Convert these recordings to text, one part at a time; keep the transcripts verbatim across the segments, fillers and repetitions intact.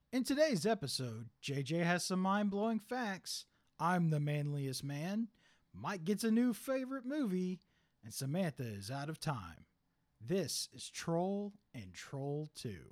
In today's episode, J J has some mind-blowing facts. I'm the manliest man. Mike gets a new favorite movie, and Samantha is out of time. This is Troll and Troll two.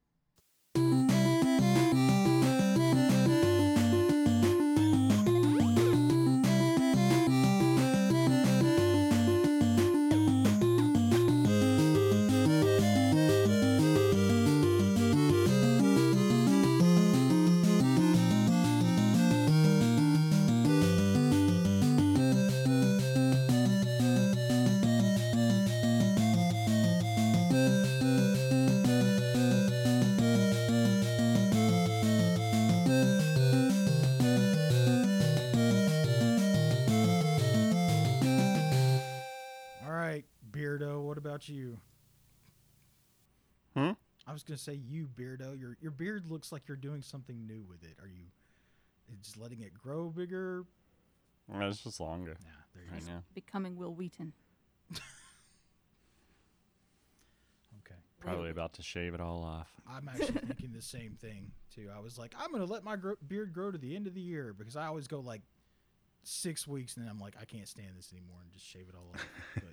You hmm I was gonna say you, Beardo. Your your beard looks like you're doing something new with it. Are you just letting it grow bigger? Yeah, it's just longer. Yeah, there you right go. now. Becoming Will Wheaton. Okay. Probably about to shave it all off. I'm actually thinking the same thing too. I was like, I'm gonna let my gro- beard grow to the end of the year because I always go like six weeks and then I'm like, I can't stand this anymore and just shave it all off. But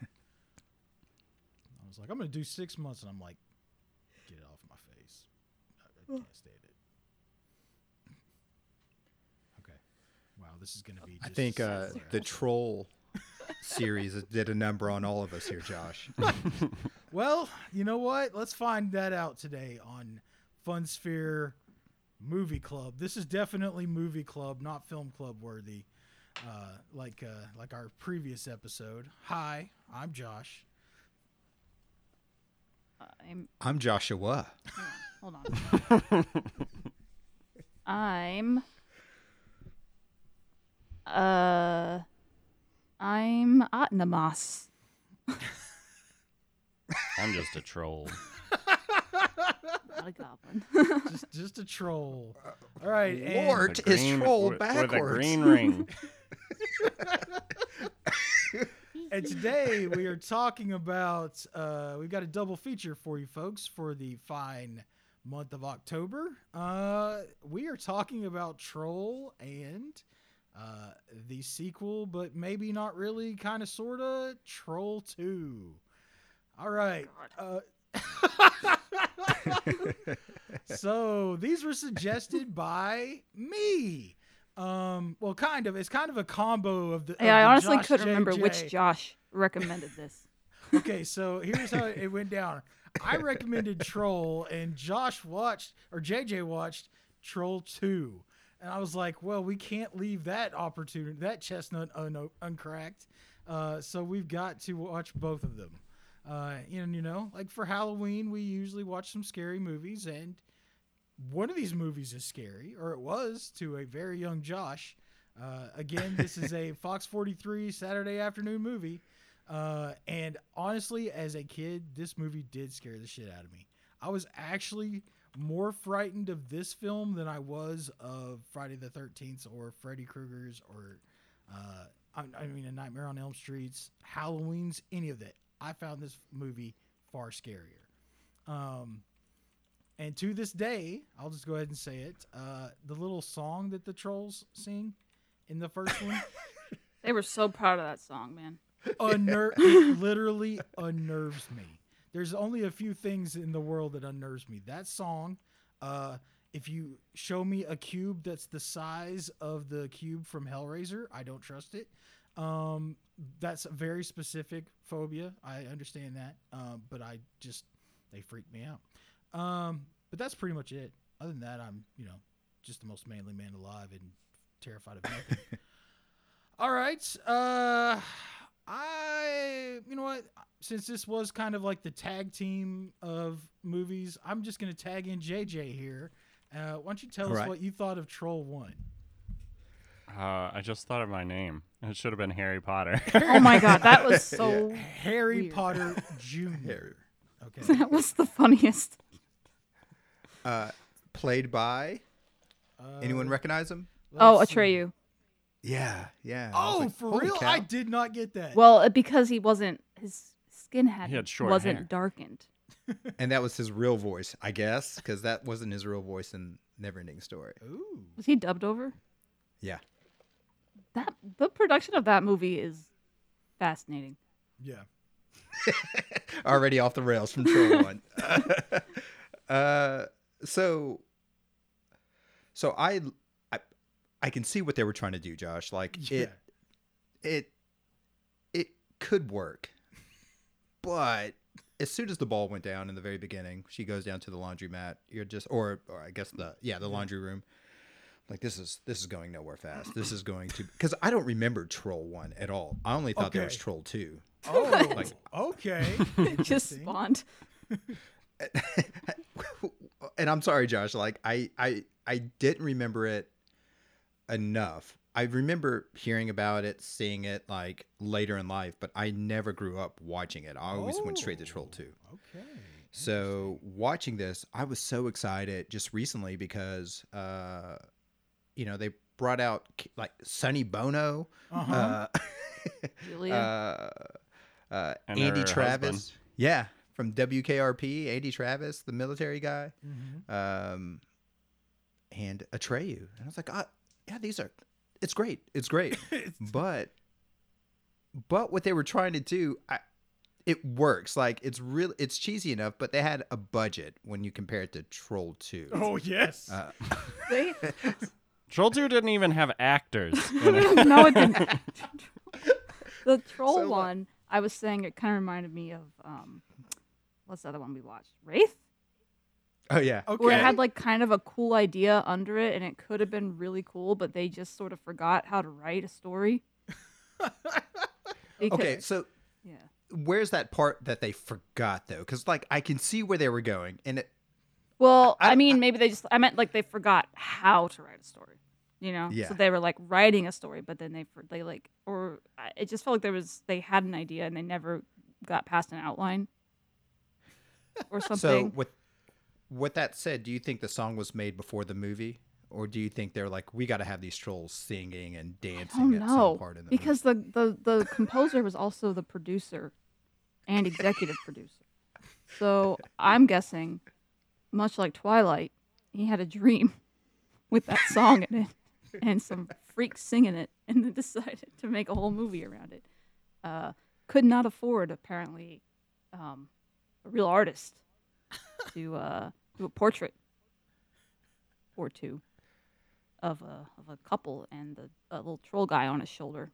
I was like, I'm going to do six months, and I'm like, get it off my face. I, I can't stand it. Okay. Wow, this is going to be just I think uh, the Troll series did a number on all of us here, Josh. Well, you know what? Let's find that out today on Fun Sphere Movie Club. This is definitely movie club, not film club worthy, uh, like uh, like our previous episode. Hi, I'm Josh. I'm. I'm Joshua. Hold on. I'm. Uh. I'm Atnamas. I'm just a troll. Not a goblin. just, just a troll. All right, and- Lord The is green- troll with, backwards. with a green ring. And today we are talking about, uh, we've got a double feature for you folks for the fine month of October. Uh, we are talking about Troll and uh, the sequel, but maybe not really, kind of, sort of, Troll two. All right. Uh, so these were suggested by me. Um, well, kind of. It's kind of a combo of the. Yeah, of I the honestly Josh couldn't remember J J. which Josh recommended this. Okay, so here's how it went down. I recommended Troll, and Josh watched, or J J watched Troll two. And I was like, well, we can't leave that opportunity, that chestnut un- uncracked. Uh, so we've got to watch both of them. Uh, and, you know, like for Halloween, we usually watch some scary movies, and one of these movies is scary, or it was to a very young Josh. Uh, again, this is a Fox forty-three Saturday afternoon movie. Uh, and honestly, as a kid, this movie did scare the shit out of me. I was actually more frightened of this film than I was of Friday the thirteenth or Freddy Krueger's or, uh, I, I mean, A Nightmare on Elm Street's, Halloween's, any of that. I found this movie far scarier. Um, and to this day, I'll just go ahead and say it. Uh, the little song that the trolls sing in the first one, They were so proud of that song, man. unner- it literally unnerves me. There's only a few things in the world that unnerves me. That song, uh, if you show me a cube that's the size of the cube from Hellraiser, I don't trust it. Um, that's a very specific phobia. I understand that. Um, but I just, they freak me out. Um, but that's pretty much it. Other than that, I'm, you know, just the most manly man alive and terrified of nothing. All right. Uh, I, you know what? Since this was kind of like the tag team of movies, I'm just going to tag in J J here. Uh, why don't you tell All us right. what you thought of Troll one? Uh, I just thought of my name. It should have been Harry Potter. Oh my god, that was so. Harry Weird. Potter Junior Harry. Okay. That was the funniest. Uh, played by, Uh, anyone recognize him? Oh, let's see. Atreyu. Yeah, yeah. I was Oh, like, for holy real? cow. I did not get that. Well, uh, because he wasn't, his skin had, He had short wasn't hair. darkened. and that was his real voice, I guess, because that wasn't his real voice in Neverending Story. Ooh. Was he dubbed over? Yeah. That the production of that movie is fascinating. Yeah. Already off the rails from Troll One. uh, so, so I, I, I can see what they were trying to do, Josh. Like Yeah. it, it, it could work, but as soon as the ball went down in the very beginning, she goes down to the laundromat. You're just, or, or I guess the yeah, the laundry room. Like this is this is going nowhere fast. This is going to because I don't remember Troll One at all. I only thought there was Okay. Troll Two. Oh, Like- okay. It just Interesting. spawned. And I'm sorry, Josh. Like I, I, I didn't remember it enough. I remember hearing about it, seeing it like later in life, but I never grew up watching it. I always went straight to Troll Two. Okay. So watching this, I was so excited just recently because, uh, you know, they brought out like Sonny Bono, Uh-huh. uh, Julia. uh, uh, And Andy her Travis. husband. Yeah, from W K R P, Andy Travis, the military guy, Mhm. um, and Atreyu. And I was like, ah, yeah, these are, it's great. It's great. but, but what they were trying to do, I, it works. Like it's real, it's cheesy enough, but they had a budget when you compare it to Troll two. Oh yes. Uh, They, Troll two didn't even have actors. in it. no, it didn't. The troll So what? one, I was saying it kind of reminded me of um, what's the other one we watched? Wraith, oh yeah. okay. where it had like kind of a cool idea under it, and it could have been really cool, but they just sort of forgot how to write a story. Because- Okay, so yeah. where's that part that they forgot though? Because like I can see where they were going, and it, Well, I- I, mean, maybe they just, I meant like they forgot how to write a story, you know? Yeah. So they were like writing a story, but then they, for- they like, or I- it just felt like there was, they had an idea and they never got past an outline or so something. with with that said, do you think the song was made before the movie, or do you think they're like, we got to have these trolls singing and I dancing don't at know. some part in the Because the, the, the composer was also the producer and executive producer. So I'm guessing, much like Twilight, he had a dream with that song in it and some freaks singing it, and then decided to make a whole movie around it. Uh, could not afford, apparently, um, a real artist to uh, do a portrait or two of a of a couple and the a little troll guy on his shoulder.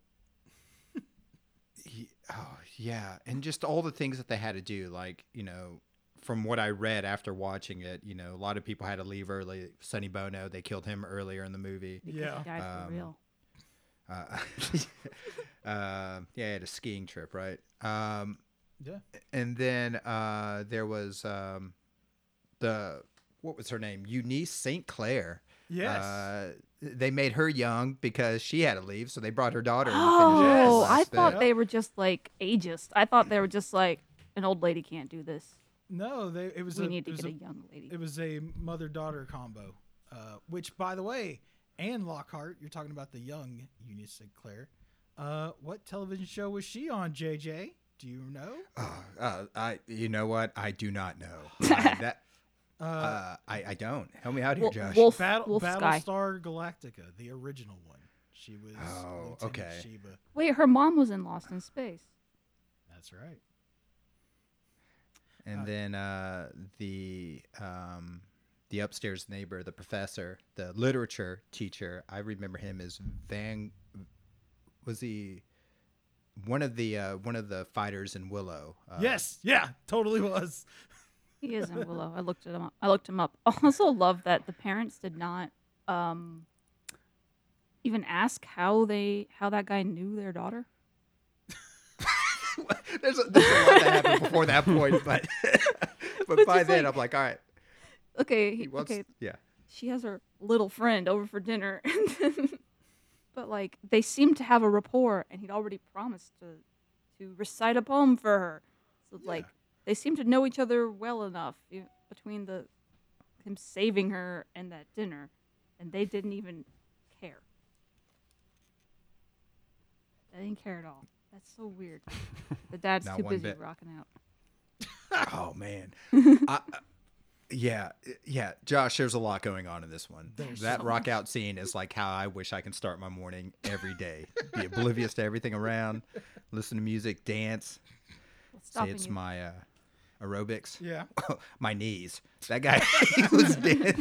Ye- Oh yeah, and just all the things that they had to do, like you know, from what I read after watching it, you know, a lot of people had to leave early. Sonny Bono, they killed him earlier in the movie. Because Yeah. he died for Um, real. Uh, uh, yeah, he had a skiing trip, right? Um, Yeah. and then uh, there was um, the what was her name? Eunice Saint Clair. Yes. Uh, they made her young because she had to leave, so they brought her daughter in to Oh, finish out the Yes. I last thought bit. they were just like ageist. I thought they were just like an old lady can't do this. no, they, it was We a, need to it was get a, a young lady. it was a mother-daughter combo. Uh, which, by the way, Anne Lockhart, you're talking about the young Eunice Sinclair. Uh, what television show was she on, J J? Do you know? Oh, uh, I, you know what? I do not know. I, that Uh, uh, I, I don't. Help me out here, Wol- Josh. Wolf, Battle, Wolf Sky. Battlestar Galactica, the original one. She was Oh, Lieutenant okay. Sheba. Wait, her mom was in Lost in Space. That's right. And Uh, then uh, the um, the upstairs neighbor, the professor, the literature teacher. I remember him as Van. Was he one of the uh, one of the fighters in Willow? Uh, Yes, yeah, totally was. He is in Willow. I looked him up. I looked him up. I also love that the parents did not um, even ask how they how that guy knew their daughter. there's a, there's a lot that happened before that point, but but But by just then like- I'm like, all right, Okay, he he, wants, okay. yeah. She has her little friend over for dinner, and then, but like they seem to have a rapport, and he'd already promised to to recite a poem for her. So like they seem to know each other well enough you know, between the him saving her and that dinner, and they didn't even care. They didn't care at all. That's so weird. The dad's Not too one busy bit. rocking out. Oh man. I, I- yeah, yeah, Josh. There's a lot going on in this one. There's that so rock much. out scene is like how I wish I can start my morning every day. Be oblivious to everything around, listen to music, dance. What's Say stopping it's you? my uh, aerobics. Yeah. My knees. That guy he was dead.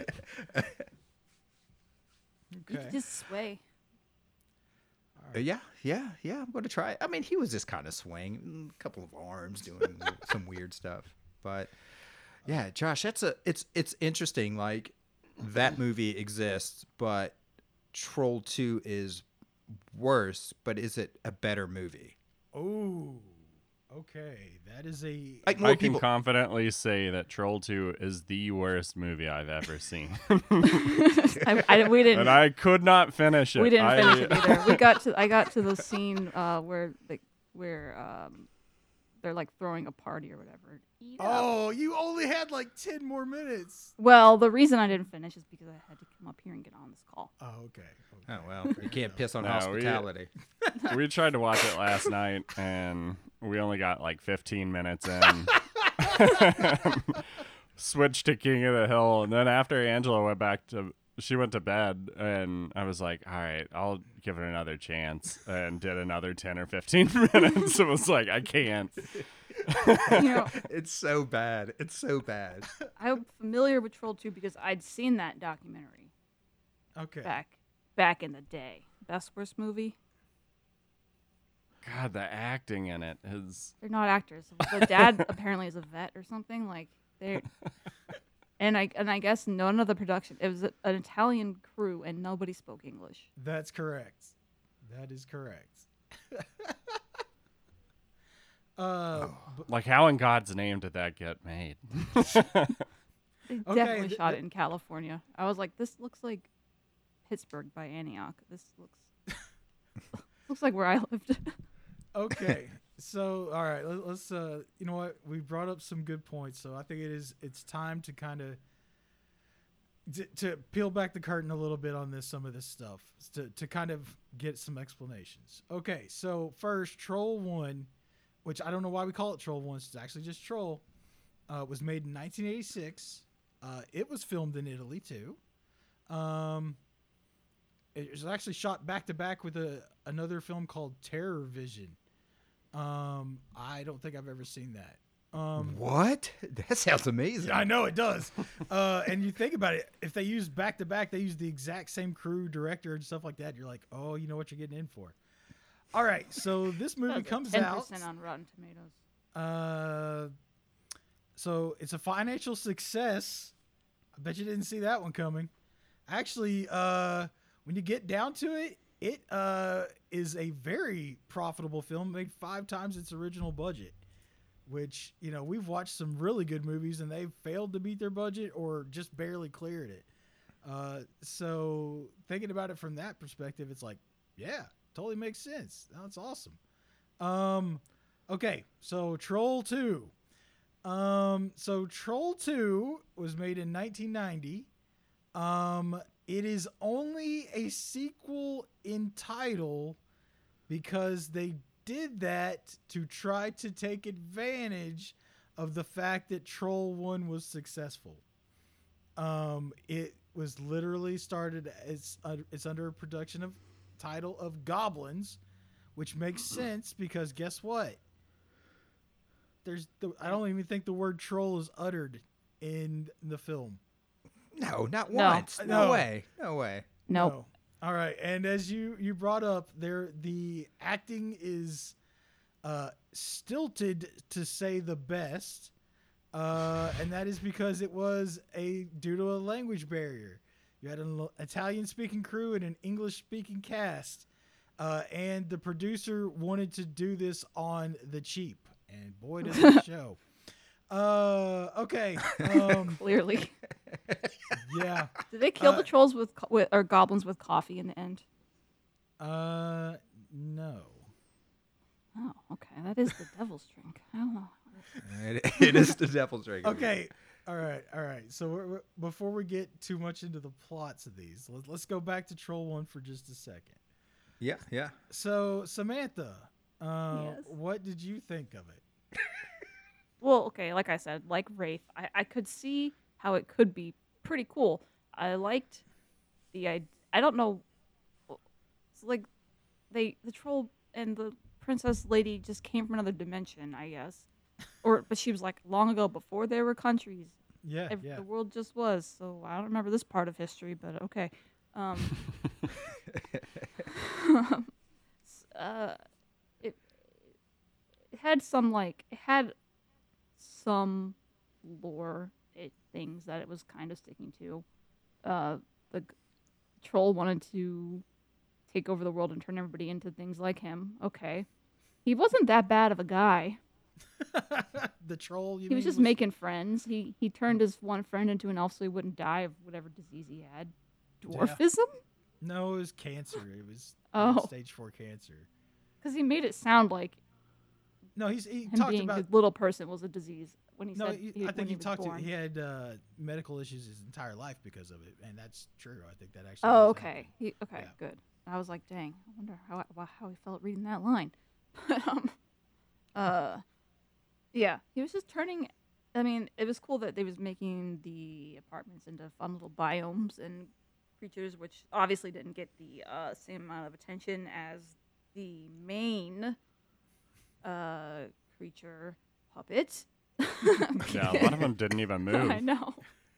You Okay. could just sway. Uh, yeah, yeah, yeah. I'm gonna try it. I mean, he was just kind of swaying, a couple of arms, doing some weird stuff. But yeah, Josh, that's a. It's it's interesting. Like that movie exists, but Troll Two is worse. But is it a better movie? Oh. Okay. That is a. Like more I can people. confidently say that Troll two is the worst movie I've ever seen. I, I, we didn't. and I could not finish it. we didn't I, finish it either. We got to. I got to the scene uh, where the where um, they're like throwing a party or whatever. Eat up. Oh, you only had like ten more minutes. Well, the reason I didn't finish is because I had to come up here and get on this call. Oh, okay. okay. Oh well, you can't piss on No, we- hospitality. we tried to watch it last night, and we only got like fifteen minutes in. Switched to King of the Hill, and then after Angela went back to, she went to bed, and I was like, all right, I'll give it another chance, and did another ten or fifteen minutes. It was like, I can't. You know, It's so bad. It's so bad. I'm familiar with Troll two because I'd seen that documentary Okay. back back in the day. Best worst movie. God, the acting in it is. They're not actors. The dad apparently is a vet or something. Like they, and I and I guess none of the production. It was a, an Italian crew and nobody spoke English. That's correct. That is correct. uh, but- Like, how in God's name did that get made? They Okay, definitely th- shot th- it in California. I was like, this looks like Pittsburgh by Antioch. This looks looks like where I lived. okay. So, all right, let, let's. Uh, you know what? We brought up some good points, so I think it is. It's time to kind of to, to peel back the curtain a little bit on this. Some of this stuff to to kind of get some explanations. Okay. So first, Troll One, which I don't know why we call it Troll One. It's actually just Troll. Uh, was made in nineteen eighty-six. Uh, it was filmed in Italy too. Um, it was actually shot back to back with a another film called Terror Vision. Um, I don't think I've ever seen that. Um, What? That sounds amazing. I know it does. uh, and you think about it, if they use back to back, they use the exact same crew, director, and stuff like that. You're like, oh, you know what you're getting in for. All right, so this movie comes ten out. percent on Rotten Tomatoes. Uh, so it's a financial success. I bet you didn't see that one coming. Actually, uh, when you get down to it, it uh, is a very profitable film. Made five times its original budget, which, you know, we've watched some really good movies and they've failed to meet their budget or just barely cleared it. Uh, so thinking about it from that perspective, it's like, yeah, totally makes sense. That's awesome. Um, okay, so Troll two. Um, so Troll two was made in nineteen ninety. Um, it is only a sequel in title because they did that to try to take advantage of the fact that Troll one was successful. Um, it was literally started as uh, it's under a production of title of Goblins, which makes sense because guess what? There's the, I don't even think the word troll is uttered in the film. No, not No. once. No, No. way. No way. Nope. No. All right, and as you you brought up, there the acting is uh, stilted to say the best, uh, and that is because it was a due to a language barrier. You had an Italian-speaking crew and an English-speaking cast, uh, and the producer wanted to do this on the cheap, and boy does it show. Uh, okay. Um, Clearly. yeah. Did they kill Uh, the trolls with, co- with or goblins with coffee in the end? Uh, no. Oh, okay. That is the devil's drink. I don't know. It, it is the devil's drink. Okay. All right. All right. So we're, we're- before we get too much into the plots of these, let, let's go back to Troll One for just a second. Yeah, yeah. So Samantha, uh, Yes. what did you think of it? well, okay, like I said, like Wraith, I, I could see how it could be pretty cool. I liked the I I don't know, it's like they the troll and the princess lady just came from another dimension, I guess, or but she was like long ago before there were countries. Yeah, Ev- yeah. The world just was. So I don't remember this part of history, but okay. Um, s- uh, it it had some like it had some lore it, things that it was kind of sticking to. Uh, the g- troll wanted to take over the world and turn everybody into things like him. Okay, he wasn't that bad of a guy. The troll. You He was mean, just making friends. He he turned his one friend into an elf so he wouldn't die of whatever disease he had. Dwarfism? No, it was cancer. It was Oh. stage four cancer. Because he made it sound like No, he's he him talked being about. a little person was a disease when he No, said he, he, I when think he he was talked born. to. He had uh, medical issues his entire life because of it, and that's true. I think that actually. Oh, does okay. happen. He okay, Yeah. good. I was like, dang, I wonder how I- how he felt reading that line. But um, uh, yeah, he was just turning. I mean, it was cool that they was making the apartments into fun little biomes and creatures, which obviously didn't get the uh, same amount of attention as the main uh creature puppet. Yeah, a lot of them didn't even move. I know.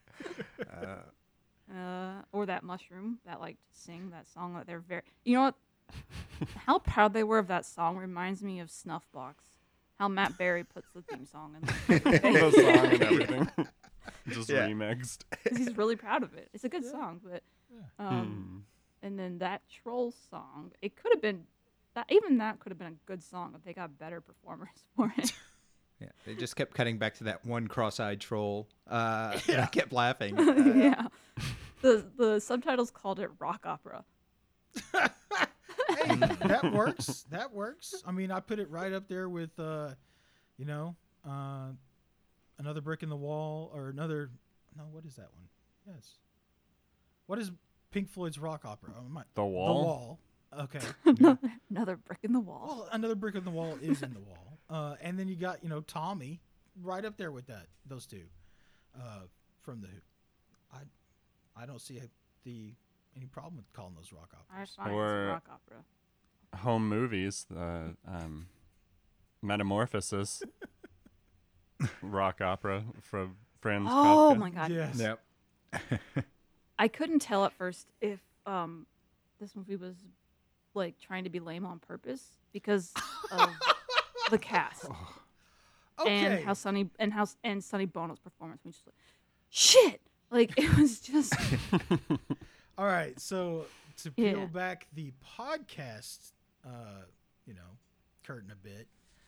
Uh, Uh, or that mushroom that liked to sing that song that they're very. You know what? How proud they were of that song reminds me of Snuffbox. How Matt Berry puts the theme song in. The song and everything. Just Yeah. remixed. 'Cause he's really proud of it. It's a good song, but um, Hmm. and then that troll song, it could have been that even that could have been a good song if they got better performers for it. yeah, they just kept cutting back to that one cross-eyed troll. Uh, and I kept laughing. Uh, yeah, the the subtitles called it rock opera. Hey, that works. That works. I mean, I put it right up there with, uh, you know, uh, another brick in the wall or another. No, what is that one? Yes. What is Pink Floyd's rock opera? Oh, my, The The Wall? Wall. Okay. another, another brick in the wall. Well, another brick in the wall is in the wall. Uh, and then you got, you know, Tommy right up there with that. Those two, uh, from the Who. I, I don't see the any problem with calling those rock I operas. find Or- it's rock opera. Home movies, the um, Metamorphosis, rock opera from Friends. Oh Kafka. my god! Yes. Yep. I couldn't tell at first if um this movie was like trying to be lame on purpose because of the cast Okay. and how Sonny and how and Sonny Bono's performance. We just like shit. Like it was just All right, so to peel Yeah. back the podcast, uh, you know, curtain a bit.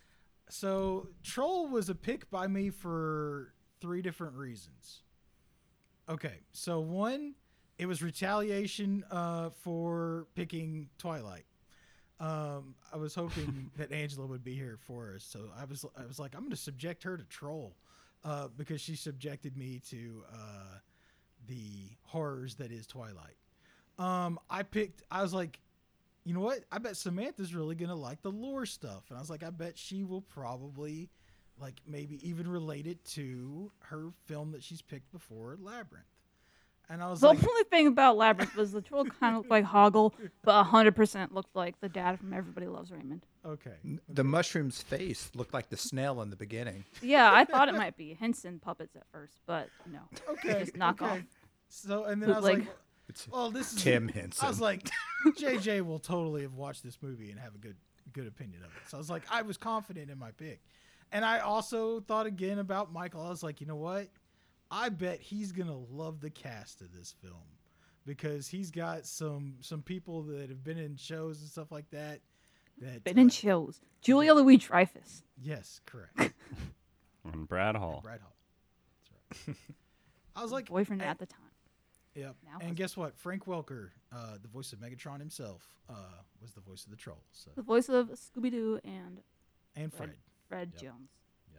So Troll was a pick by me for three different reasons. Okay, so one, it was retaliation uh, for picking Twilight. Um, I was hoping that Angela would be here for us, so I was I was like, I'm going to subject her to Troll uh, because she subjected me to uh, the horrors that is Twilight. Um, I picked. I was like, you know what? I bet Samantha's really gonna like the lore stuff, and I was like, I bet she will probably, like, maybe even relate it to her film that she's picked before, Labyrinth. And I was the like, only thing about Labyrinth was the troll kind of looked like Hoggle, but a hundred percent looked like the dad from Everybody Loves Raymond. okay, The mushroom's face looked like the snail in the beginning. Yeah, I thought it might be Henson puppets at first, but no. okay, Just knock okay. off. So, and then I was Like- like, It's well, this is Tim Henson. I was like, J J will totally have watched this movie and have a good good opinion of it. So I was like, I was confident in my pick. And I also thought again about Michael. I was like, you know what? I bet he's gonna love the cast of this film because he's got some some people that have been in shows and stuff like that. That Been in uh, shows. Julia Louis Dreyfus. yes, correct. And Brad Hall. Brad Hall. That's right. I was like, Boyfriend hey, at the time. yep. now And husband. guess what? Frank Welker, uh, the voice of Megatron himself, uh, was the voice of the troll. So The voice of Scooby Doo and and Fred. Fred. Fred Yep. Jones.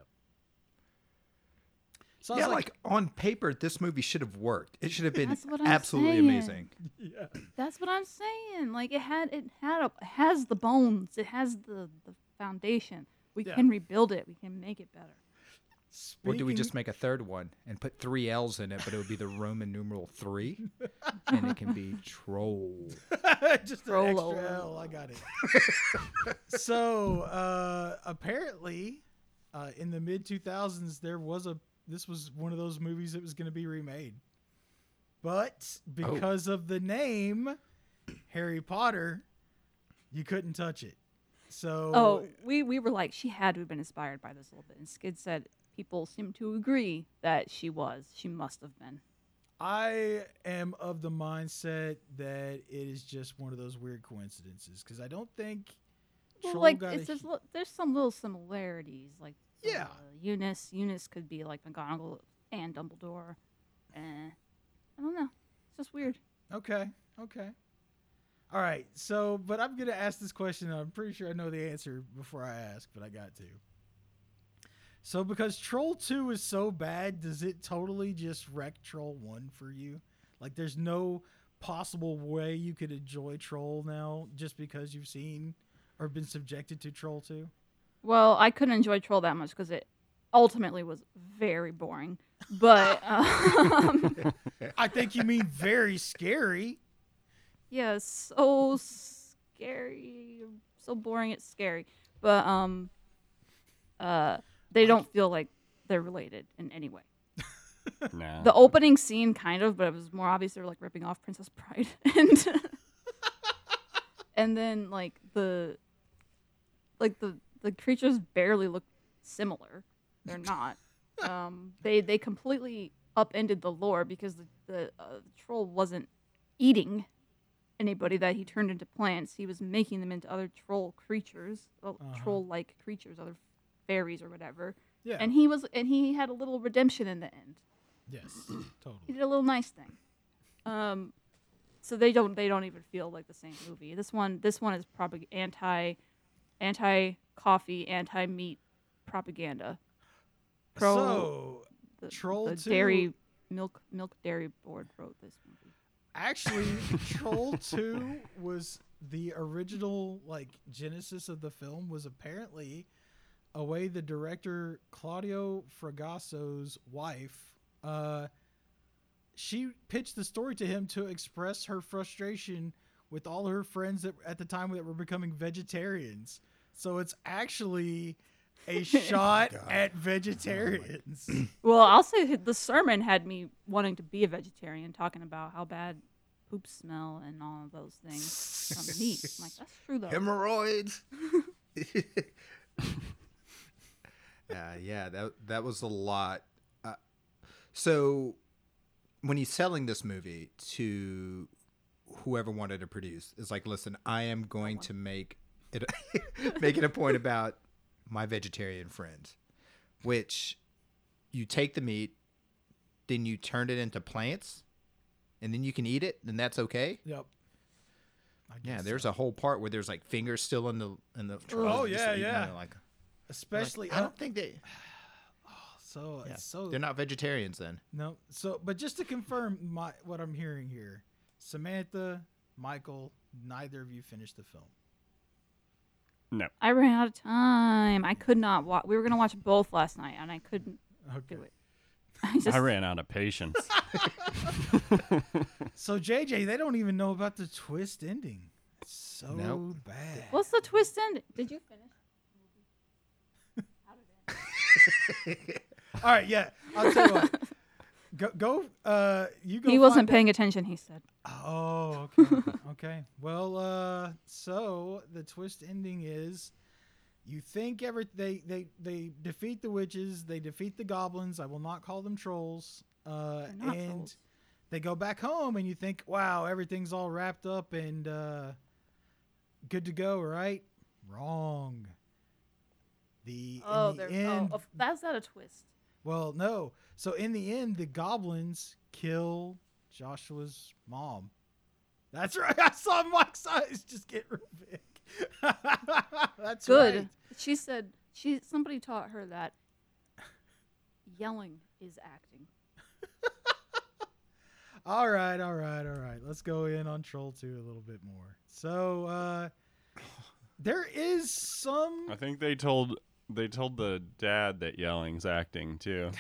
So I yeah, was like, on paper, this movie should have worked. It should have been That's what I'm absolutely saying. amazing. yeah. That's what I'm saying. Like it had it had a, it has the bones. It has the the foundation. We Yeah. can rebuild it. We can make it better. Or do we Speaking- just make a third one and put three L's in it, but it would be the Roman numeral three, and it can be troll. just an Frollo. extra L? I got it. So uh, apparently, uh, in the mid two thousands, there was a. This was one of those movies that was going to be remade, but because of the name Harry Potter, you couldn't touch it. So Oh, we, we were like, she had to have been inspired by this a little bit. And Skid said people seem to agree that she was. She must have been. I am of the mindset that it is just one of those weird coincidences because I don't think Well, Troll like, got it's a just, li- there's some little similarities. Like, Yeah. uh, Eunice. Eunice could be like McGonagall and Dumbledore. Eh, I don't know. It's just weird. Okay. Okay. All right. So, but I'm going to ask this question. And I'm pretty sure I know the answer before I ask, but I got to. So, because Troll two is so bad, does it totally just wreck Troll one for you? Like, there's no possible way you could enjoy Troll now just because you've seen or been subjected to Troll two? Well, I couldn't enjoy Troll that much because it ultimately was very boring. But, um, I think you mean very scary. yeah, so scary, so boring. It's scary, but um, uh, they don't feel like they're related in any way. Nah. The opening scene, kind of, but it was more obvious they were like ripping off Princess Bride, and and then like the like the the creatures barely look similar. They're not. Um, they they completely upended the lore because the the, uh, the troll wasn't eating anybody that he turned into plants. He was making them into other troll creatures, uh, Uh-huh. troll-like creatures, other fairies or whatever. Yeah. And he was and he had a little redemption in the end. yes. He Totally. did a little nice thing. Um, so they don't they don't even feel like the same movie. This one this one is probably anti anti coffee, anti meat propaganda. Pro So, the, Troll the two- dairy milk milk dairy board wrote this movie. actually, Troll two was the original, like, genesis of the film was apparently a way the director Claudio Fragasso's wife, uh, she pitched the story to him to express her frustration with all her friends that at the time that were becoming vegetarians. So it's actually a shot God. at vegetarians. Well, I'll say that the sermon had me wanting to be a vegetarian, talking about how bad poop smell and all of those things from meat. I'm like, that's true though. Hemorrhoids. yeah, yeah, that that was a lot. Uh, so, when he's selling this movie to whoever wanted to produce, it's like, listen, I am going to make it make it a point about my vegetarian friends, which you take the meat, then you turn it into plants, and then you can eat it, and that's okay. Yep. I Yeah, guess there's so. a whole part where there's like fingers still in the in the. Oh, just yeah, eating yeah. it, Like, especially like, I don't think they. so Yeah, it's so they're not vegetarians then. no. So, but just to confirm my what I'm hearing here, Samantha, Michael, neither of you finished the film. No. I ran out of time. I could not watch. We were gonna watch both last night, and I couldn't Okay. do it. I just I ran out of patience. So J J, they don't even know about the twist ending. It's so Nope. bad. What's the twist end? Did you finish? All right, yeah. I'll tell you what. Go, go. Uh, you go. He wasn't find paying attention. He said. out- Oh, okay. Okay. Well, uh, so the twist ending is, you think every they they they defeat the witches, they defeat the goblins. I will not call them trolls. Uh, They're not and trolls. they go back home, and you think, wow, everything's all wrapped up and uh, good to go, right? Wrong. The Oh, in the there. end, Oh, oh, that's not a twist. well, no. So in the end, the goblins kill Joshua's mom. That's right. I saw Mike's eyes just get real big. That's Good. right. She said she. Somebody taught her that yelling is acting. All right, all right, all right. Let's go in on Troll two a little bit more. So uh, there is some. I think they told They told the dad that yelling's acting too.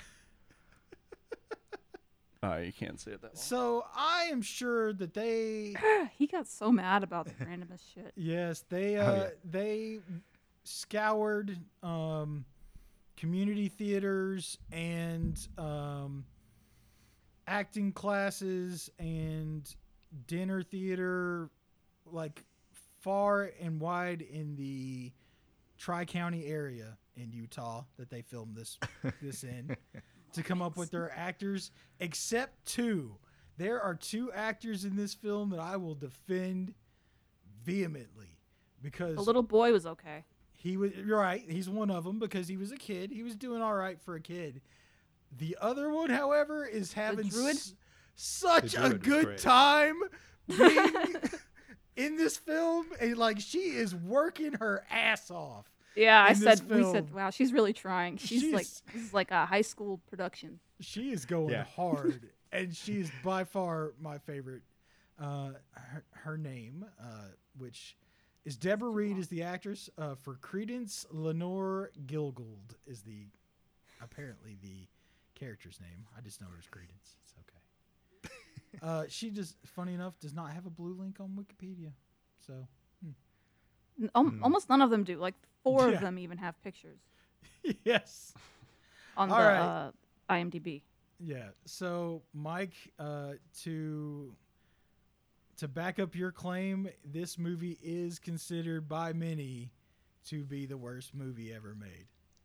Oh, you can't say it that way. So I am sure that they, He got so mad about the randomest shit. yes, they uh, Oh, yeah. they scoured um, community theaters and um, acting classes and dinner theater, like far and wide in the Tri-County area in Utah that they filmed this this in, to come up with their actors, except two. There are two actors in this film that I will defend vehemently because The little boy was okay. he was, you're right, he's one of them because he was a kid. He was doing all right for a kid. The other one, however, is having druid? s- such The a druid was good great. time being in this film, and like she is working her ass off. Yeah, I In this said we said, film. wow, she's really trying. She's, like She's- this is like a high school production. She is going Yeah. hard, and she is by far my favorite. Uh, her, her name, uh, which is Deborah Reed, is the actress. Uh, for Credence, Lenore Gilgold is the apparently the character's name. I just know her as Credence. It's okay. uh, she just, funny enough, does not have a blue link on Wikipedia. So N- al- Almost none of them do. Like four Yeah. of them even have pictures yes. on the All right. uh, IMDb. Yeah. So, Mike, uh, to to back up your claim, this movie is considered by many to be the worst movie ever made.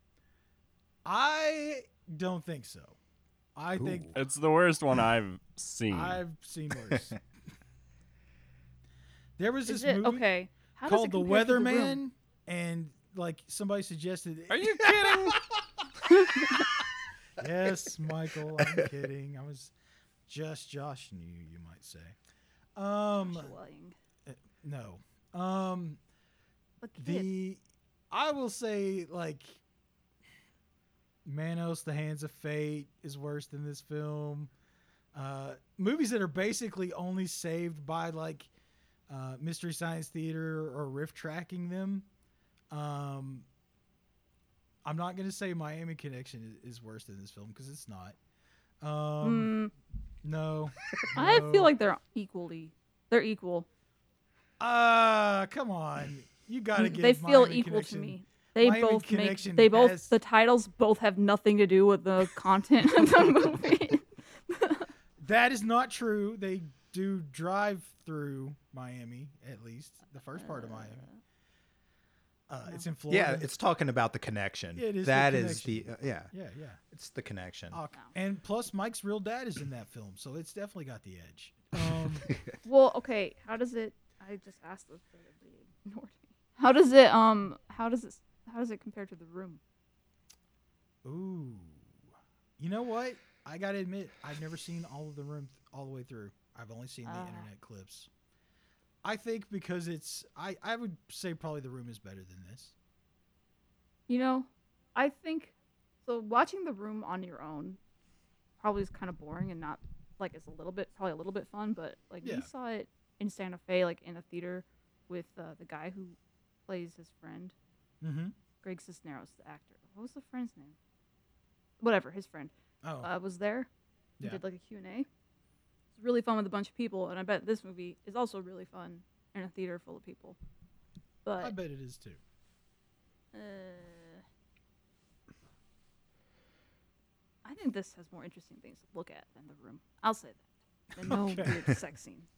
I don't think so. I think Ooh. It's the worst one I've seen. I've seen worse. There was Is this it movie okay? How does called it The compare to The Weatherman, Room? and like somebody suggested. Are you kidding? Yes, Michael, I'm kidding. I was just joshing you, you might say. Um, Joshua-ing. no. Um, The kid. the I will say like Manos, The Hands of Fate is worse than this film. Uh, movies that are basically only saved by like uh, Mystery Science Theater or riff tracking them. Um, I'm not going to say Miami Connection is, is worse than this film because it's not. Um, Mm, no, I no. feel like they're equally. They're equal. Uh, come on. You got to give They feel Miami equal Connection. to me. They Miami both make. Connection They both. has- The titles both have nothing to do with the content of the movie. That is not true. They do drive through Miami, at least the first part of Miami. Uh, it's in Florida. Yeah, it's talking about the connection. It is the That is the uh, yeah. yeah, yeah. It's the connection. Uh, and plus, Mike's real dad is in that film, so it's definitely got the edge. Um, Well, okay. How does it? I just asked this, but they ignored me. How does it? Um. How does it? How does it compare to The Room? ooh, you know what? I gotta admit, I've never seen all of the room th- all the way through. I've only seen the Ah. internet clips. I think because it's, I, I would say probably The Room is better than this. You know, I think so. Watching The Room on your own probably is kind of boring and not like it's a little bit probably a little bit fun, but like Yeah. we saw it in Santa Fe, like in a theater with uh, the guy who plays his friend, Mm-hmm. Greg Cisneros, the actor. What was the friend's name? Whatever, his friend Oh, uh, was there. We yeah. did like a Q and A. It's really fun with a bunch of people, and I bet this movie is also really fun in a theater full of people. But I bet it is too. Uh, I think this has more interesting things to look at than The Room. I'll say that. And no Okay. weird sex scenes.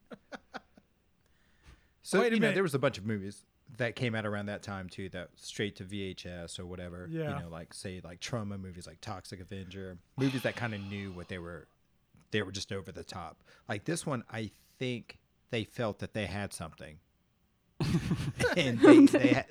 So Wait a you know, minute. there was a bunch of movies that came out around that time too, that straight to V H S or whatever. Yeah. You know, like say like trauma movies, like Toxic Avenger, movies that kind of knew what they were. They were just over the top. Like this one, I think they felt that they had something, and they, they had,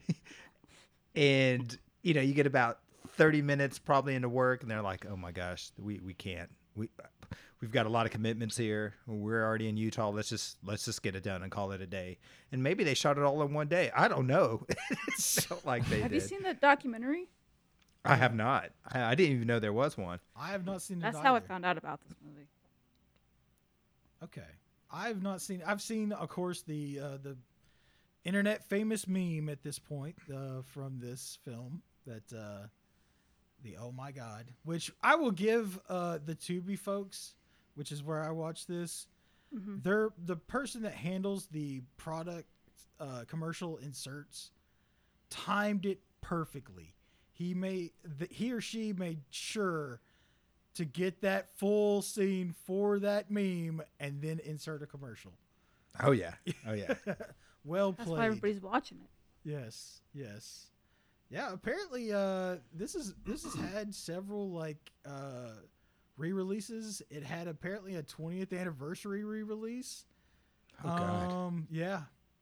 and you know, you get about thirty minutes probably into work, and they're like, "Oh my gosh, we we can't. We we've got a lot of commitments here. We're already in Utah. Let's just let's just get it done and call it a day." And maybe they shot it all in one day. I don't know. It felt like they Have did. you seen that documentary? I have not. I, I didn't even know there was one. I have not seen it. That's how I either. found out about this movie. Okay, I've not seen. I've seen, of course, the uh, the internet famous meme at this point uh, from this film that uh, the oh my god, which I will give uh, the Tubi folks, which is where I watch this. Mhm. They're the person that handles the product uh, commercial inserts timed it perfectly. He made the, he or she made sure to get that full scene for that meme and then insert a commercial. Oh yeah. Oh yeah. Well That's played. why everybody's watching it. Yes, yes. Yeah, apparently uh this is this has had several like uh re-releases. It had apparently a twentieth anniversary re-release. Oh god. Um yeah.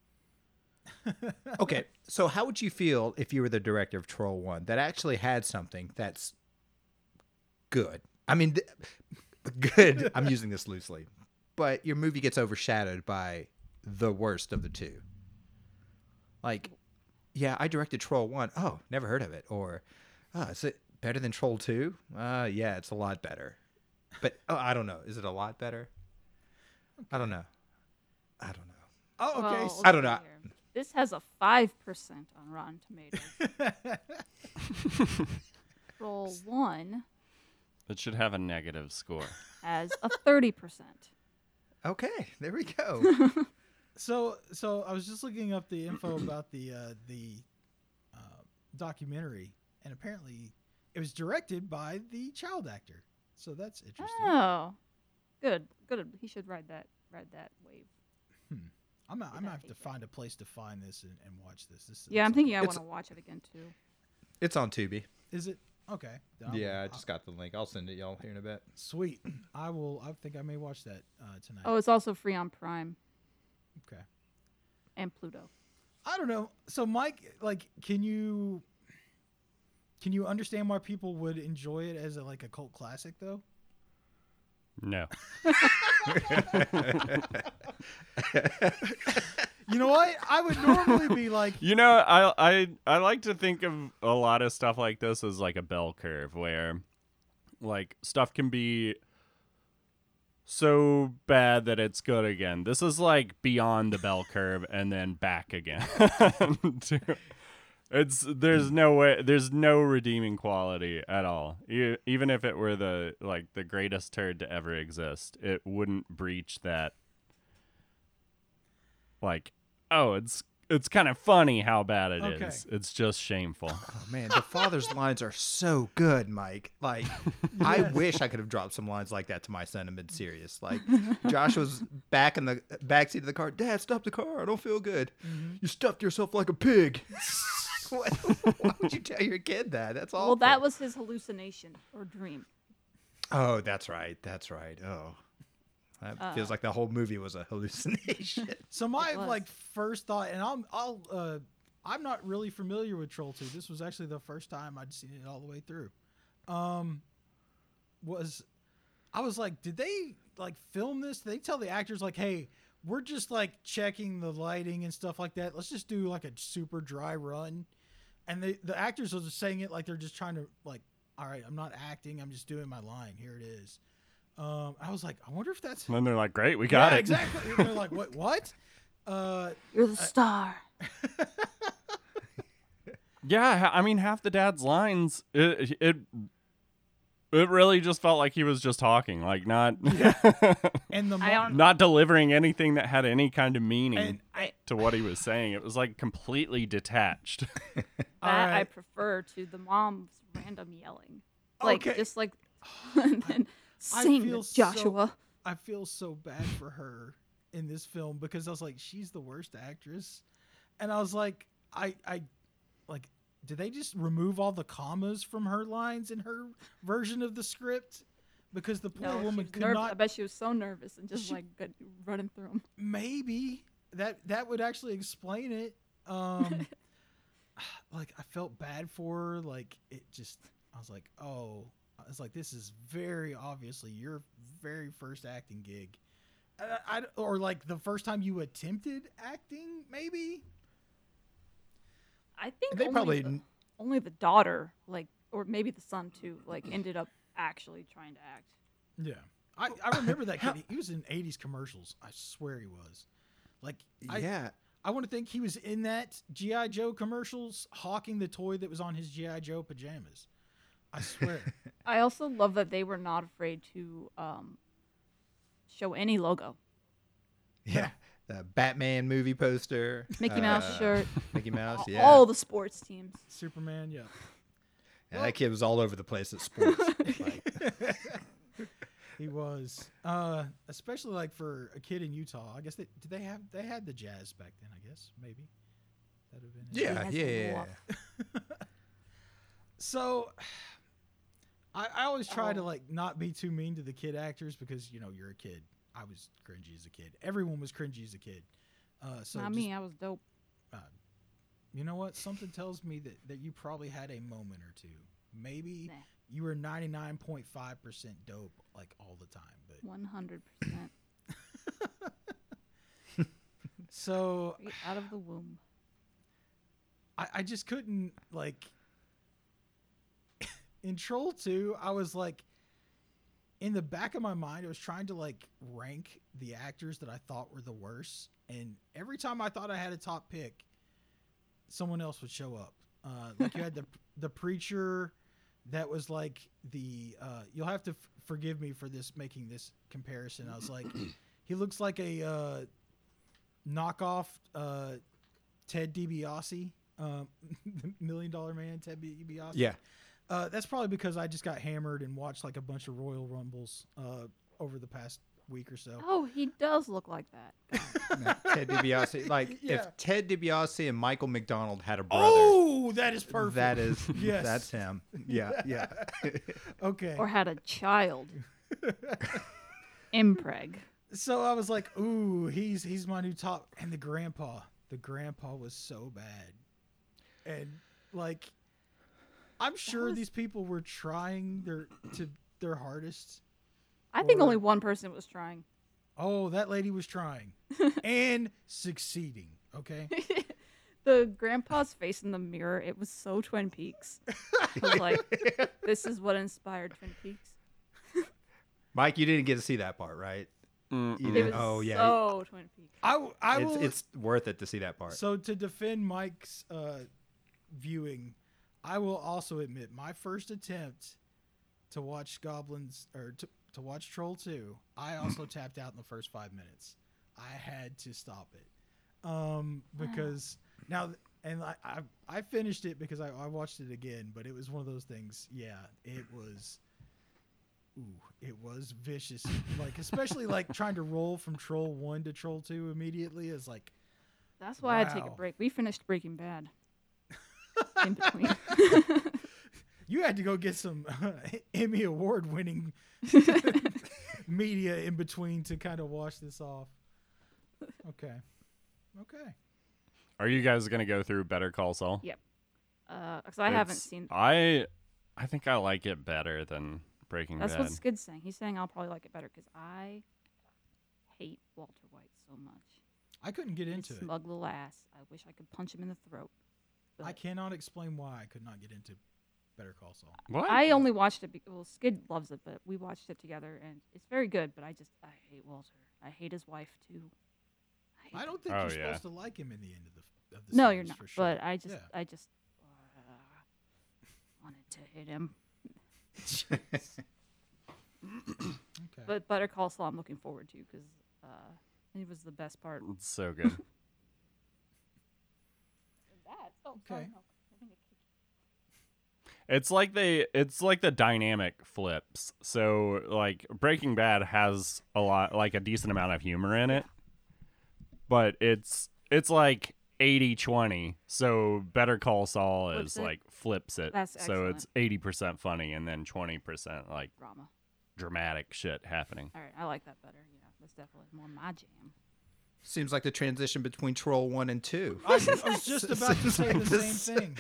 Okay, so how would you feel if you were the director of Troll One that actually had something that's good? I mean, th- good. I'm using this loosely, but your movie gets overshadowed by the worst of the two. Like, yeah, I directed Troll One. Oh, never heard of it. Or, oh, is it better than Troll Two? Uh, yeah, it's a lot better. But oh, I don't know. Is it a lot better? I don't know. I don't know. Oh, okay. Well, so- I don't know. here. This has a five percent on Rotten Tomatoes. Roll one It should have a negative score. has a thirty percent. Okay, there we go. So, so I was just looking up the info about the uh, the uh, documentary, and apparently it was directed by the child actor. So that's interesting. Oh, good, good. He should ride that, ride that wave. I'm not, I Did might I have to hate that? find a place to find this and, and watch this. This Yeah, I'm looks thinking I It's- want to watch it again too. It's on Tubi. like- Is it okay? then I'll- Yeah, I I'll- just got the link. I'll send it y'all here in a bit. Sweet. I will. I think I may watch that uh, tonight. Oh, it's also free on Prime Okay. and Pluto. I don't know. So, Mike, like, can you can you understand why people would enjoy it as a, like a cult classic, though? No. You know what? I would normally be like, You know, I I I like to think of a lot of stuff like this as like a bell curve where like stuff can be so bad that it's good again. This is like beyond the bell curve and then back again. to- it's there's no way there's no redeeming quality at all. E- even if it were the like the greatest turd to ever exist, it wouldn't breach that like oh, it's it's kind of funny how bad it is. Okay. It's just shameful. Oh man, the father's lines are so good, Mike. Like, I Yes. wish I could have dropped some lines like that to my son and been serious. Like, Josh was back in the backseat of the car. Dad, stop the car. I don't feel good. You stuffed yourself like a pig. What? Why would you tell your kid that? That's all. Well, that was his hallucination or dream. Oh, that's right. That's right. Oh, that Uh. feels like the whole movie was a hallucination. so my It was. like first thought, and I'm I'll uh, I'm not really familiar with Troll two. This was actually the first time I'd seen it all the way through. Um, was I was like, did they like film this? Did they tell the actors like, hey, we're just like checking the lighting and stuff like that. Let's just do like a super dry run. And they, the actors are just saying it like they're just trying to like, all right, I'm not acting. I'm just doing my line. Here it is. Um, I was like, I wonder if that's And then they're like, "Great, we got yeah, it." exactly. And they're like, what? What? Uh, You're the star. Yeah, ha- I mean, half the dad's lines, it it it really just felt like he was just talking, like not and the I mo- don't- not delivering anything that had any kind of meaning and I, to what he was saying. It was like completely detached. That all I right. prefer to the mom's random yelling. Like Okay. just like and then I sing feel it, so- Joshua. I feel so bad for her in this film because I was like, she's the worst actress, and I was like, I, I, like, did they just remove all the commas from her lines in her version of the script? Because the poor No, she woman was could nerv- not. I bet she was so nervous and just She- like good, running through them. Maybe that that would actually explain it. Um, like I felt bad for her. Like it just, I was like, oh, I was like, this is very obviously your very first acting gig, I, I- or like the first time you attempted acting, maybe. I think They only probably the, only the daughter, like, or maybe the son too, like, ended up actually trying to act. Yeah, I, I remember that kid. He was in eighties commercials. I swear he was. Like, I, yeah. I want to think he was in that G I. Joe commercials hawking the toy that was on his G I. Joe pajamas. I swear. I also love that they were not afraid to um, show any logo. Yeah. The Batman movie poster. Mickey Mouse uh, shirt. Mickey Mouse, all- yeah. All the sports teams. Superman, yeah. Yeah, that kid was all over the place at sports. Like, He was, uh, especially like for a kid in Utah. I guess they did they have they had the Jazz back then. I guess maybe that'd have been it. yeah, has yeah, a yeah. wolf. So, I, I always try to Oh. like not be too mean to the kid actors because you know you're a kid. I was cringy as a kid. Everyone was cringy as a kid. Uh, so Not just, me. I was dope. Uh, you know what? Something tells me that that you probably had a moment or two. Maybe Nah. you were ninety-nine point five percent dope like all the time. But one hundred percent. so Straight out of the womb. I, I just couldn't like in Troll two, I was like in the back of my mind, I was trying to like rank the actors that I thought were the worst. And every time I thought I had a top pick, someone else would show up. Uh, like you had the the preacher that was like the uh, you'll have to f- forgive me for this making this comparison. I was like, he looks like a uh, knockoff uh, Ted DiBiase, um, Million Dollar Man, Ted DiBiase. Yeah. Uh, that's probably because I just got hammered and watched like a bunch of Royal Rumbles uh, over the past week or so. Oh, he does look like that. God. Ted DiBiase. Like, Yeah. if Ted DiBiase and Michael McDonald had a brother, Oh, that is perfect. that is, Yes. that's him. Yeah, yeah. Okay. Or had a child. Impreg. So I was like, ooh, he's he's my new top. And the grandpa, the grandpa was so bad. And like, I'm sure was- these people were trying their to their hardest. I think Or- only one person was trying. Oh, that lady was trying and succeeding. Okay. The grandpa's face in the mirror, it was so Twin Peaks. I was like, this is what inspired Twin Peaks. Mike, you didn't get to see that part, right? Mm, You It didn't- was oh, yeah. so Twin Peaks. I w- I it's, will. it's worth it to see that part. So to defend Mike's uh, viewing, I will also admit my first attempt to watch Goblins or to, to watch Troll two, I also tapped out in the first five minutes. I had to stop it um, because now and I, I I finished it because I, I watched it again, but it was one of those things. Yeah, it was. Ooh, it was vicious. Like especially like trying to roll from Troll one to Troll two immediately is like. That's why I had to take a Wow. break. We finished Breaking Bad. In between. You had to go get some uh, Emmy award winning media in between to kind of wash this off. Okay. Okay. Are you guys gonna go through Better Call Saul? Yeah. Uh, because I haven't It's- seen. I I think I like it better than Breaking That's Bad. what Skid's saying. He's saying I'll probably like it better because I hate Walter White so much. I couldn't get His into it. smug little ass. I wish I could punch him in the throat. I But cannot explain why I could not get into Better Call Saul. What? I only watched it. Be- well, Skid loves it, but we watched it together, and it's very good. But I just I hate Walter. I hate his wife too. hate I him. don't think Oh, you're yeah. supposed to like him in the end of the of the No, series, you're not. for sure. But I just Yeah. I just uh, wanted to hit him. Okay. But Better Call Saul, I'm looking forward to because uh, it was the best part. It's so good. That. Oh, sorry, Okay. It's like they it's like the dynamic flips. So like Breaking Bad has a lot like a decent amount of humor in it. But it's it's like eighty twenty. So Better Call Saul Flips is it? like flips it. That's so it's excellent. eighty percent funny and then twenty percent like Drama. dramatic shit happening. All right, I like that better. Yeah, that's definitely more my jam. Seems like the transition between Troll one and two. I, was- I was just about to say the same thing.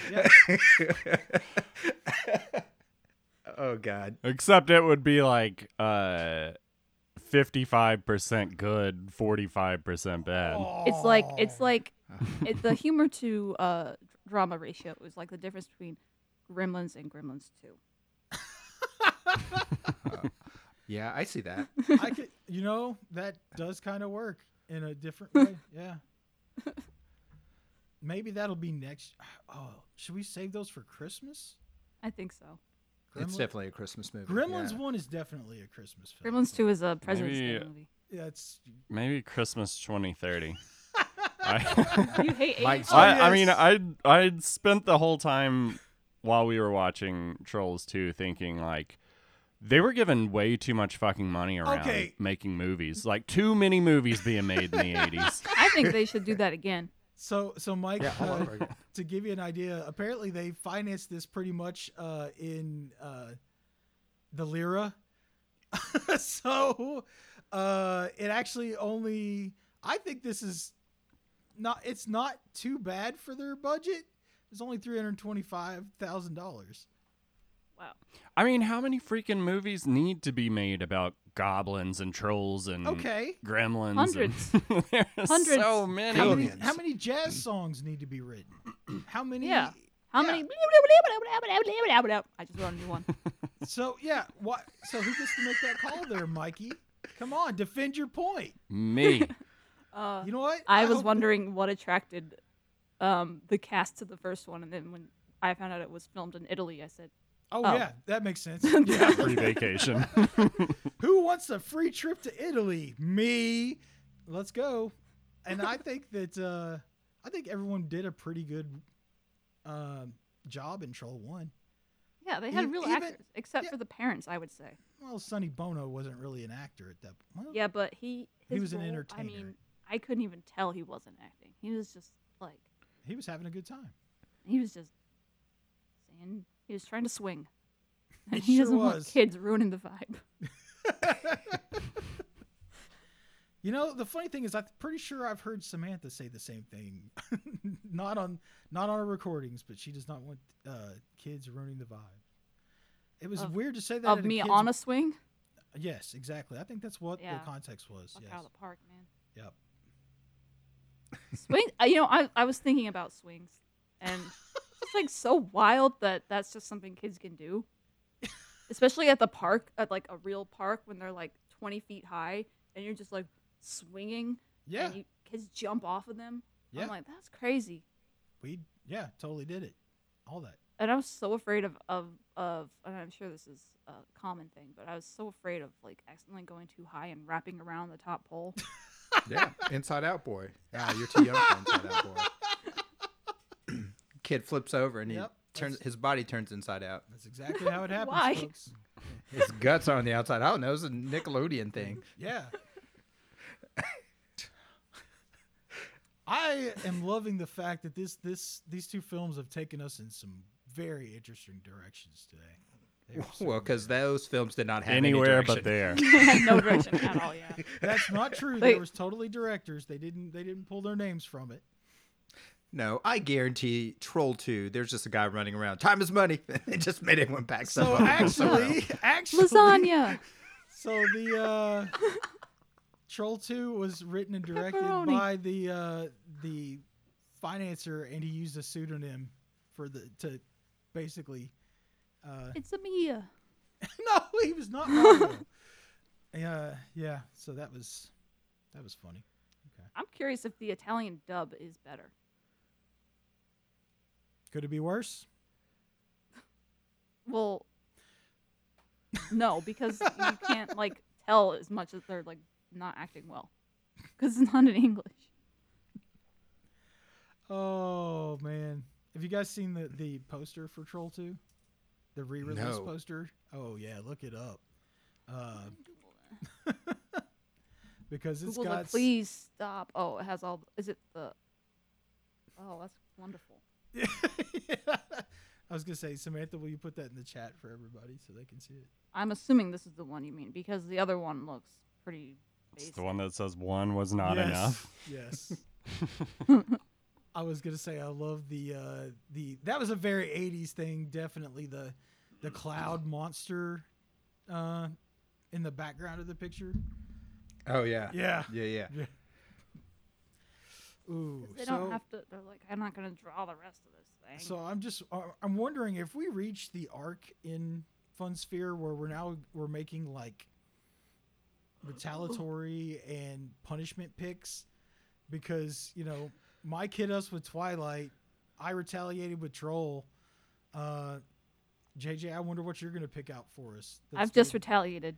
Yeah. Oh, God. Except it would be like uh fifty-five percent good, forty-five percent bad. It's like it's Oh. like it, the humor to uh, drama ratio is like the difference between Gremlins and Gremlins two. Yeah, I see that. I could, you know, that does kind of work in a different way. Yeah. maybe that'll be next. Oh, should we save those for Christmas? I think so. It's Gremlin- definitely a Christmas movie. Gremlins yeah. one is definitely a Christmas film. Gremlins two is a President's Maybe- Day movie. Yeah, it's Maybe Christmas twenty thirty. I, You hate Mike's- eighties? Oh, I, I mean, yes. I'd I'd spent the whole time while we were watching Trolls two thinking like they were given way too much fucking money around Okay. making movies. Like too many movies being made in the eighties. I think they should do that again. so so Mike. Yeah, all uh, over again. to give you an idea, apparently they financed this pretty much uh, in uh, the lira. so uh, it actually only. I think this is not. It's not too bad for their budget. It's only three hundred twenty-five thousand dollars. Wow. I mean, how many freaking movies need to be made about goblins and trolls and Okay. gremlins? Hundreds. And There's Hundreds. so many. How many, Billions. how many jazz songs need to be written? How many? Yeah. How Yeah. many? I just wrote a new one. So yeah, what? So who gets to make that call there, Mikey? Come on, defend your point. Me. Uh, You know what? I was hope- wondering what attracted um, the cast to the first one, and then when I found out it was filmed in Italy, I said, Oh, Oh. yeah, that makes sense. Yeah. Free vacation. Who wants a free trip to Italy? Me. Let's go. And I think that uh, I think everyone did a pretty good uh, job in Troll One. "Yeah, they had E- real even- actors, except yeah. for the parents, I would say." Well, Sonny Bono wasn't really an actor at that point. Well, Yeah, but he He his was an role, I entertainer. mean, I couldn't even tell he wasn't acting. He was just like he was having a good time. he was just saying he was trying to swing, and It he sure doesn't want was. kids ruining the vibe. You know, the funny thing is, I'm pretty sure I've heard Samantha say the same thing. not on not on our recordings, but she does not want uh, kids ruining the vibe. It was Of- weird to say that Of at a me kid's- on a swing, Yes, exactly. I think that's what Yeah. the context was. fuck Yes. out of the park, man. Yep. Swing. uh, You know, I I was thinking about swings, and it's just like so wild that that's just something kids can do, especially at the park, at like a real park when they're like twenty feet high, and you're just like swinging, Yeah. and you, kids jump off of them. Yeah. I'm like, that's crazy. We yeah, totally did it. All that. And I was so afraid of of of, and I'm sure this is a common thing, but I was so afraid of like accidentally going too high and wrapping around the top pole. Yeah, Inside Out Boy. Ah, you're too young for Inside Out Boy. Kid flips over and he Yep, turns. that's- His body turns inside out. That's exactly how it happens, Why? folks. His guts are on the outside. I don't know. It's a Nickelodeon thing. Yeah. I am loving the fact that this this these two films have taken us in some very interesting directions today. They are so Well, because good. those films did not have Anywhere any but direction. there. No direction at all. Yeah. That's not true. They- There was totally directors. They didn't they didn't pull their names from it. No, I guarantee Troll two, there's just a guy running around. Time is money. They just made everyone pack stuff So up. actually, actually, Lasagna. So the uh, Troll two was written and directed Pepperoni. by the uh, the financer, and he used a pseudonym for the to basically. Uh, It's a Mia. no, he was not Mario. Yeah, yeah. So that was that was funny. I'm curious if the Italian dub is better. Could it be worse? Well, no, because you can't like tell as much as they're like not acting well, because it's not in English. Oh man, have you guys seen the the poster for Troll two? The re-release No. poster? Oh yeah, look it up. Uh, because it's Google's got like, please stop. Oh, it has all. Is it the? Oh, that's wonderful. Yeah. I was gonna say, Samantha, will you put that in the chat for everybody so they can see it? I'm assuming this is the one you mean because the other one looks pretty It's basic. the one that says one was not Yes. enough. Yes. I was gonna say I love the uh, the that was a very eighties thing. Definitely the the cloud monster uh, in the background of the picture. Oh, yeah. Yeah. Yeah, yeah. Yeah. Ooh. They so, don't have to. They're like, I'm not gonna draw the rest of this thing. so I'm just uh, I'm wondering if we reach the arc in Fun Sphere where we're now we're making like retaliatory and punishment picks because you know Mike hit us with Twilight. I retaliated with Troll. Uh, J J, I wonder what you're going to pick out for us. That's I've just good. retaliated.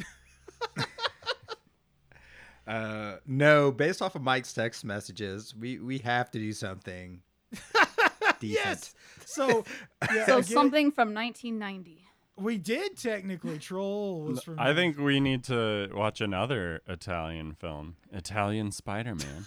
Uh, no, based off of Mike's text messages, we we have to do something decent. Yes. So, yeah, So again, something from nineteen ninety. we did technically. Troll was from. I think we need to watch another Italian film, Italian Spider-Man.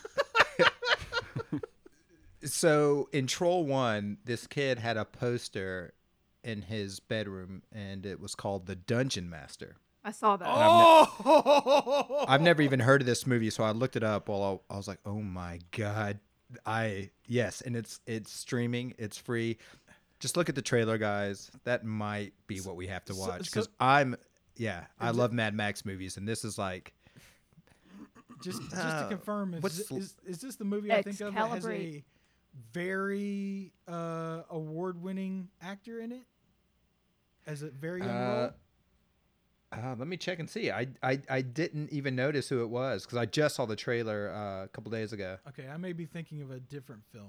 So in Troll One, this kid had a poster in his bedroom, and it was called The Dungeon Master. I saw that. Oh, I've never even heard of this movie, so I looked it up. While I, I was like, "Oh my god!" I yes, and it's it's streaming. It's free. Just look at the trailer, guys. That might be what we have to So- watch so- because I'm yeah, I Is it- love Mad Max movies, and this is like just just to Uh, confirm, is, what's- is is this the movie I think of that has a Excalibrate. very uh, award-winning actor in it? As a very young Uh, role? Uh, let me check and see. I, I, I didn't even notice who it was because I just saw the trailer uh, a couple days ago. Okay, I may be thinking of a different film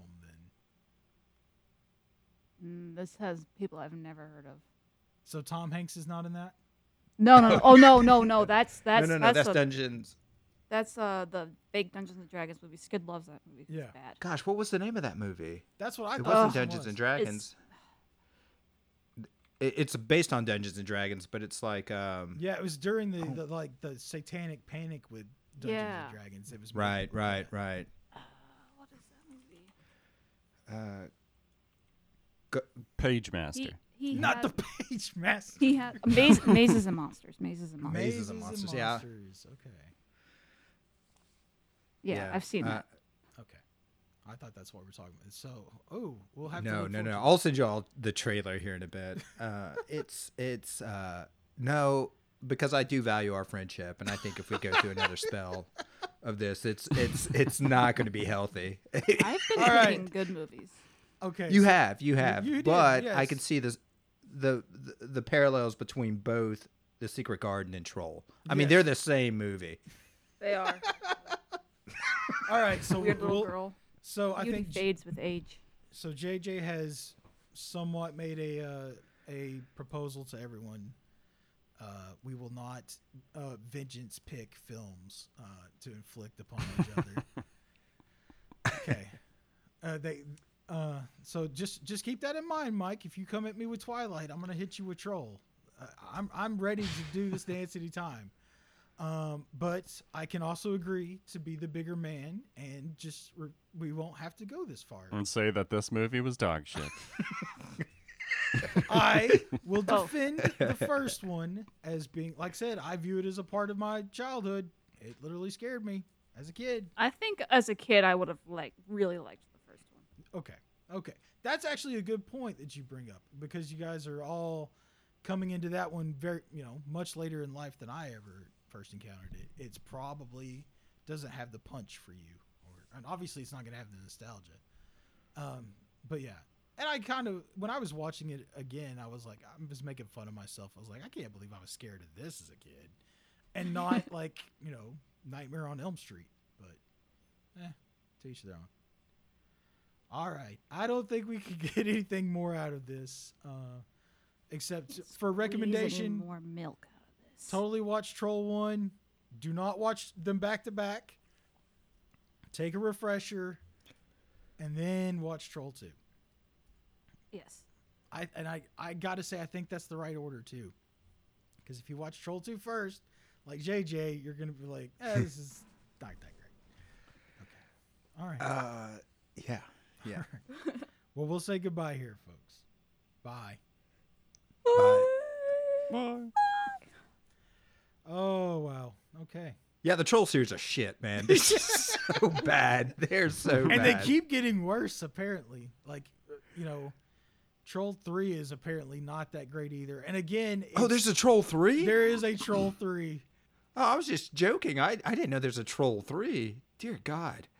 then. Mm, this has people I've never heard of. So Tom Hanks is not in that? No, no, no. Oh no, no, no. That's that's no, no, no, that's, that's a, Dungeons. that's uh the fake Dungeons and Dragons movie. Skid loves that movie. Yeah. It's bad. Gosh, what was the name of that movie? That's what I It thought. wasn't this one Dungeons was. and Dragons. It, it's based on Dungeons and Dragons, but it's like um, Yeah, it was during the, Oh. the like the satanic panic with Dungeons Yeah. and Dragons. It was right, right, right. Uh, what is that movie? Uh, go, Page Master. He, he Not had, the Page Master. He had Maze, Mazes and Monsters. Mazes and Monsters. Mazes and Monsters, yeah. Monsters. Okay. Yeah, I've seen uh, that. Okay. I thought that's what we're talking about. So, oh, we'll have to. No, look no, forward no. to I'll send you all the trailer here in a bit. Uh, it's it's uh, no, because I do value our friendship, and I think if we go through another spell of this, it's it's it's not going to be healthy. I've been All right. picking good movies. Okay. You so- have, you have, you did, but I yes. can see this, the, the the parallels between both The Secret Garden and Troll. I mean, Yes. they're the same movie. They are All right. So weird little we'll, girl. So I Beauty think J- fades with age. so. J J has somewhat made a uh, a proposal to everyone. Uh, we will not uh, vengeance pick films uh, to inflict upon each other. Okay. Uh, they. Uh, so just just keep that in mind, Mike. If you come at me with Twilight, I'm gonna hit you with Troll. Uh, I'm I'm ready to do this dance anytime. Um, but I can also agree to be the bigger man and just re- we won't have to go this far. And say that this movie was dog shit. I will Oh. defend the first one as being, like I said, I view it as a part of my childhood. It literally scared me as a kid. I think as a kid I would have like really liked the first one. Okay. Okay. That's actually a good point that you bring up because you guys are all coming into that one very, you know, much later in life than I ever first encountered it. It's probably doesn't have the punch for you, or and obviously it's not going to have the nostalgia. Um, but yeah, and I kind of when I was watching it again, I was like, I'm just making fun of myself. I was like, I can't believe I was scared of this as a kid, and not like you know Nightmare on Elm Street. But eh, to each their own. All right, I don't think we could get anything more out of this, uh, except for Squeeze any recommendation. more milk out of this. Totally watch Troll one. Do not watch them back to back. Take a refresher, and then watch Troll two. Yes. I and I I gotta say I think that's the right order too, because if you watch Troll two first, like J J, you're gonna be like, eh, this is not that great. Okay. All right. Uh, yeah, yeah. Well, we'll say goodbye here, folks. Bye. But, Bye. Oh wow. Okay. yeah, the Troll series are shit, man. They're just so bad. They're so And bad. they keep getting worse, apparently. Like, uh, you know, Troll three is apparently not that great either. And again, oh, it's- there's a Troll three? there is a Troll three. Oh, I was just joking. I, I didn't know there's a Troll three. Dear God.